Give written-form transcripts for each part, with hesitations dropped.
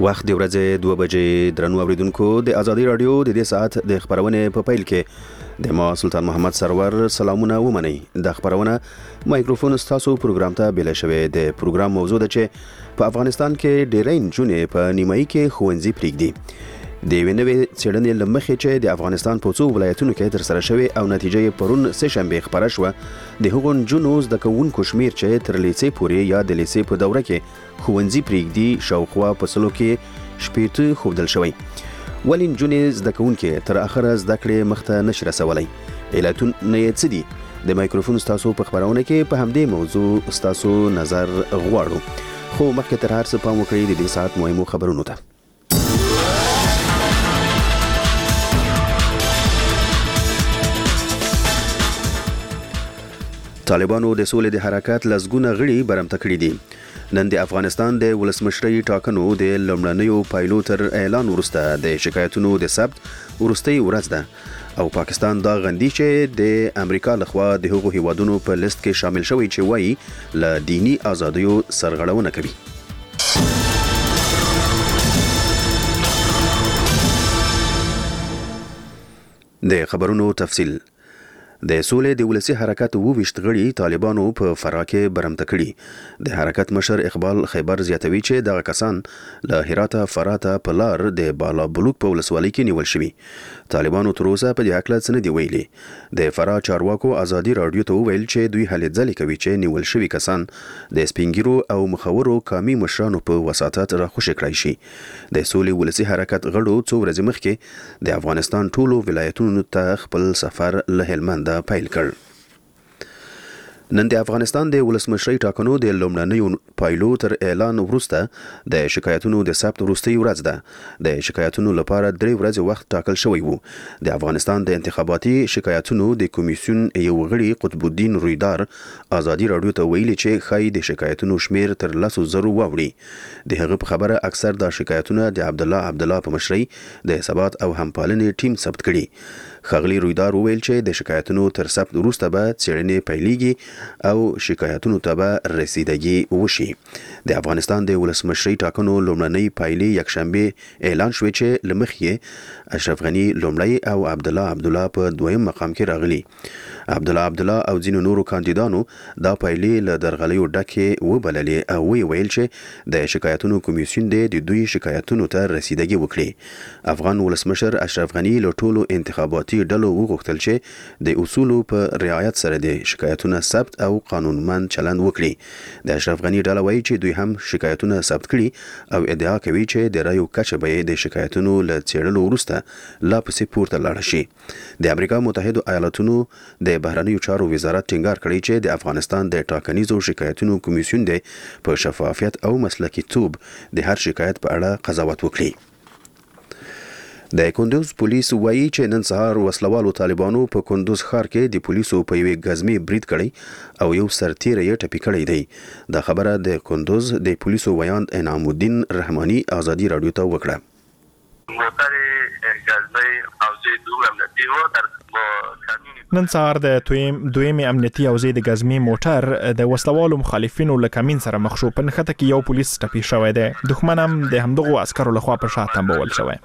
وخت د ورځې 2 بجې درنو اوریدونکو د ازادي رادیو د دې ساعت د خبرونه په پیل کې د ما سلطان محمد سرور سلامونه ومني. د خبرونه مایکروفون ستاسو پروګرام ته بل شوی. د پروګرام موضوع ده چې په افغانستان کې ډیرین جونې په نیمایي کې ښوونځي پریږدي. د وینوي څېړنې لمخې چې د افغانستان په څو ولایتونو کې تر سره شوی او نتیجه یې پرون سه شنبه خبره شوه. د هغو جنونو زده کوونکو شمیر چې تر لیسې پورې یا د لیسې په دوره کې ښوونځي پریږدي شاوخوا په سلو کې شپېته ښودل شوی. ولې نجونې زده کوونکي تر اخره زده کړې مخته نشي رسولی؟ علتونه یې څه دي؟ د مایکروفون ستاسو په خبرونه کې په همدې موضوع ستاسو نظر غواړو. خو مخکې تر هر څه پام وکړئ د دې ساعت مهمو خبرونو ته. طالبانو د سولې د حرکت لزګونه غړي برمته کړي دي. نن د افغانستان د ولسمشرۍ ټاکنو د لومړنیو پایلو تر اعلان وروسته د شکایتونو د ثبت وروستۍ ورځ ده او پاکستان دا غندي چې د امریکا لخوا د هغو هیوادونو په لیست کې شامل شوی چې وایي له دینی ازادیو سرغړونه کوي. د خبرونو تفصیل. د سولې د ولسی حرکت 22 غړي طالبانو په فراه کې برمته کړي. د حرکت مشر اقبال خیبر زیاتوي چې دغه کسان له هراته فراه ته په لار د بالا بلوک په ولسوالۍ کې نیول شوي. طالبانو تر اوسه په دې اړه څه نه دی ویلي. د فراه چارواکو ازادي رادیو ته وویل چې دوی هلې ځلې کوي چې نیول شوي کسان د سپینګیرو او مخورو قامي مشرانو په وساطت راخوشي کړای شي. د سولې ولسی حرکت غړو څو ورځې مخکې د افغانستان ټولو ولایتونو ته خپل سفر له هلمند پیل کړ. نن د افغانستان د ولسمشرۍ ټاکنو د لومړنیو پایلو تر اعلان وروسته د شکایتونو د ثبت وروستۍ ورځ ده. د شکایتونو لپاره 3 ورځې وخت ټاکل شوی وو. د افغانستان د انتخاباتي شکایتونو د کمیسیون یو غړي قطب الدین رویدار ازادي رادیو ته ویلي چې خای د شکایتونو شمیر تر 10,000 واوړي. د هغه په خبره اکثر د شکایتونو د عبدالله په مشرۍ د ثبات او همپالنې ټیم ثبت کړي. خغلی رویدار وویل چې د شکایتونو تر ثبت وروسته به څېړنې پیلېږي او شکایتونو ته به رسیدګي وشي. د افغانستان د ولسمشرۍ ټاکنو لومړنۍ پایلې یکشنبه اعلان شوې چې له مخکې اشرف غني لومړی او عبدالله په دویم مقام کې راغلي. عبدالله او ځینو نورو کاندیدانو دا پایلې له درغلیو ډکې وبللې او ویل چې د شکایتونو کمیسیون د دوی شکایتونو ته رسیدګي وکړي. افغان ولسمشر اشرف غني له ټولو انتخاباتي ډلو وغوښتل چې د اصولو په رعایت سره د شکایتونو ثبت او قانونمند چلند وکړي. د اشرف غني ډله وایي چې دوی هم شکایتونه ثبت کړي او ادعا کوي چې د رایو کچه به د شکایتونو له څېړلو وروسته لا پسې پورته لاړه شي. د امریکا متحده ایالاتونو د بهرنیو چارو وزارت ټینګار کړی چې د افغانستان د ټاکنیزو شکایتونو کمیسیون د په شفافیت او مسلکي توب د هر شکایت په اړه قضاوت وکړي. د کندوز پولیس وایي چې نن سهار وسلوالو طالبانو په کندوز ښار کې د پولیسو په یوې ګزمې برید کړی او یو سرتیری یې ټپي کړی دی. دا خبره د کندوز د پولیسو ویاند انعام الدین رحماني ازادي رادیو ته وکړه. نن سهار د دویمې امنیتي حوزې د ګزمې موټر د وسلوالو مخالفینو له کمین سره مخ شو. په نښته کې یو پولیس ټپي شوی دی. دښمن هم د همدغو عسکرو لخوا په شا تنبول شوی.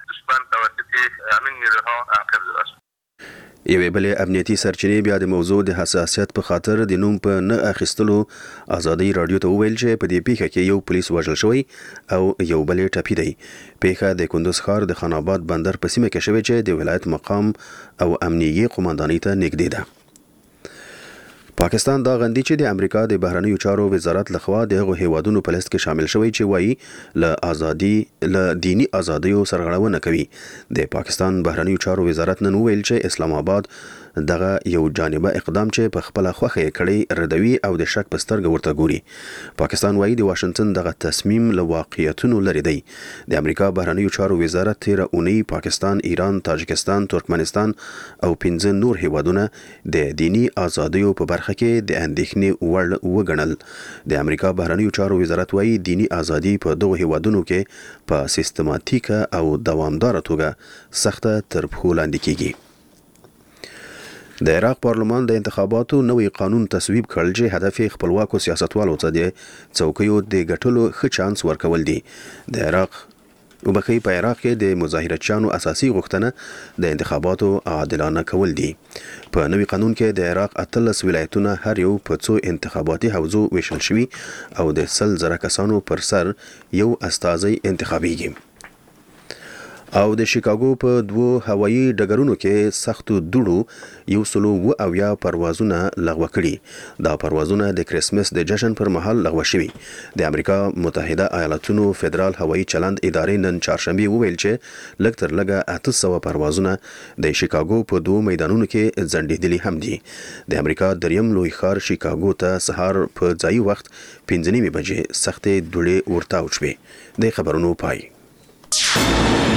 یوې بلې امنیتي سرچینې بیا د موضوع د حساسیت په خاطر د نوم په نه اخیستلو ازادي رادیو ته وویل چې په دې پیښه کې یو پولیس وژل شوی او یو بل یې ټپي دی. پیښه د کندوز ښار د خان آباد بندر په سیمه کې شوې چې د ولایت مقام او امنیتي قوماندانۍ ته نږدې ده. پاکستان دا غندي چې د امریکا د بهرنیو چارو وزارت لخوا د هغو هیوادونو په لیست کې شامل شوی چې وایي له دینی ازادیو سرغړونه کوي. د پاکستان بهرنیو چارو وزارت نن ویل چې اسلام آباد دغه یو جانبه اقدام چې په خپل خوخه کړي ردوي او د شک په سترګه ورته ګوري. پاکستان وایي د واشنگټن دغه تصمیم له واقعیتونو لري دی. د امریکا بهرنیو چارو وزارت تیر اونۍ پاکستان، ایران، تاجکستان، ترکمنستان او 15 نور هیوادونه د دینی ازادیو په برخه کې د اندېښنې وړ وګڼل. د امریکا بهرنیو چارو وزارت وایي دینی ازادي په دغه هیوادونو کې په سیستماتیکه او دوامداره توګه سخته تر پښو لاندې کیږي. د عراق پارلمان د انتخاباتو نوې قانون تصویب کړل چې هدف یې خپلواکو سیاستوالو ته د څوکیو د ګټلو ښه چانس ورکول دي. د عراق په عراق کې د مظاهرچیانو اساسي غوښتنه د انتخاباتو عادلانه کول دي. په نوې قانون کې د عراق 18 ولایتونه هر یو په څو انتخاباتي حوزو ویشل شوي او د 100,000 کسانو پر سر یو استازی انتخابیږي. او د شیکاګو په 2 هوایي ډګرونو کې سختو دوړو 170 پروازونه لغوه کړي. دا پروازونه د کریسمس د جشن پر مهال لغوه شوي. د امریکا متحده ایالاتونو فدرال هوایي چلند ادارې نن چهارشنبه وویل چې لږ تر لږه 800 پروازونه د شیکاګو په 2 میدانونو کې ځنډېدلي هم دي. د امریکا دریم لوی ښار شیکاګو ته سهار په ځایي وخت 5:30 بجې سختې دوړې ورتاو شوې. د خبرونو پای.